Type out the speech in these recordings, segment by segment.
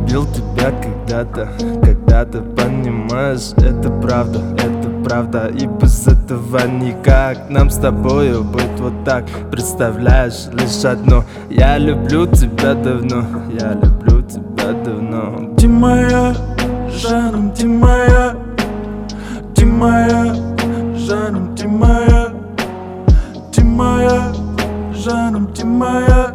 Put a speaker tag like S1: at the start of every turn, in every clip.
S1: любил тебя когда-то, понимаешь, это правда, и без этого никак. Нам с тобою быть вот так, представляешь, лишь одно: я люблю тебя давно,
S2: Ты моя, жаным, ты моя, жаным, ты моя, жаным, ты моя,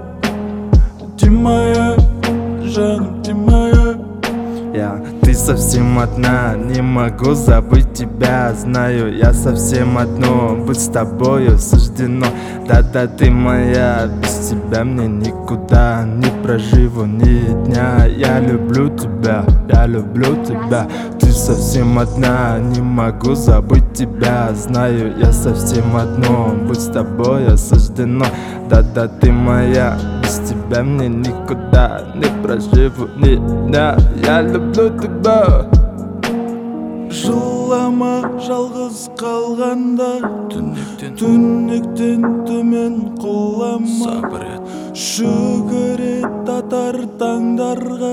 S2: жаным, ты моя.
S1: Ты совсем одна, не могу забыть тебя. Знаю, я совсем одно, быть с тобою суждено. Да-да, ты моя, без тебя мне никуда не проживу ни дня. Я люблю тебя. Ты совсем одна, не могу забыть тебя. Знаю, я совсем одно, быть с тобою суждено. Да-да, ты моя, без тебя мне никуда не проживу ни дня. Я люблю тебя.
S2: Жылама жалғыз қалғанда, түнектен төмен құлама. Шүгір ет атар таңдарға,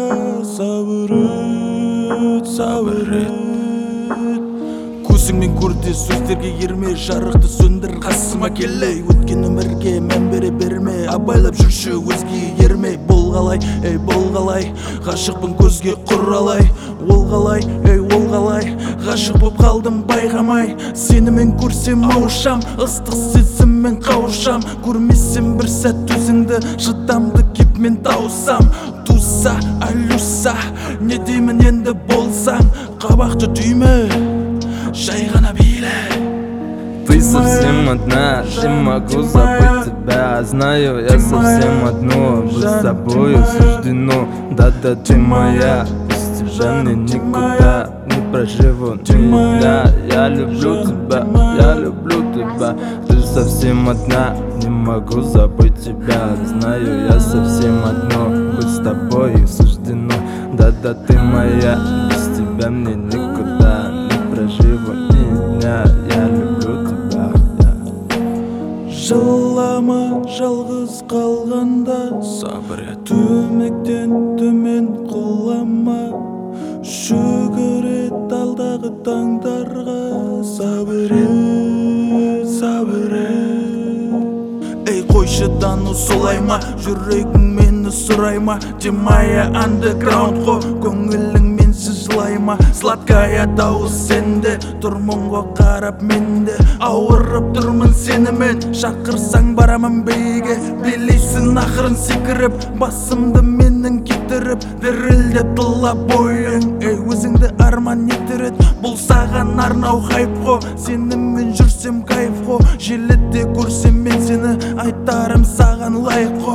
S2: сабыр ет. Көзіңмен көрде сөздерге ерме, жарықты сөндір қасыма келе. Өткен өмірге мән берме, абайлап жүрші өзге ерме. Бол қалай, ғашықпын көзге құралай. Ол қалай, ғашық боп қалдым байқамай. Сенімен көрсем ауышам, ыстық сезіммен қауышам. Көрмесем бір сәт өзіңді, шыдамды кеп мен тауысам. Туса, алюса, не деймін енді болсаң, қабақты түйме, жай ғана биле.
S1: Ты совсем одна, не могу забыть тебя. Знаю, я совсем одно, быть с тобою суждено. Да-да, ты моя, без тебя мне никуда не проживу ни дня. Я люблю тебя. Ты совсем одна, не могу забыть тебя. Знаю, я совсем одно, быть с тобою суждено. Да-да, ты моя, без тебя мне никуда не проживу ни дня. Я люблю тебя.
S2: Жылама жалғыз қалғанда, түнектен төмен құлама. Шүгір ет алдағы таңдарға, сабыр ет. Ей қойшы тану солай ма, жүрегің мені сұрай ма. Демая андеграунд қо, көңілің менсіз жылай ма. Сладкая дауыс сенде, тұрмынға қарап менде. Ауырып тұрмын сенімен, шақырсаң барамын бейге. Билейсің ақырын секіріп, басымды менің кетіріп. Дірілдеп тұла бойың, ей өзіңді арман етірет. Бұл саған арнау хайп қо, сенімен жүрсем кайф қо. Желіде көрсем мен сені, айтарым саған лайық қо.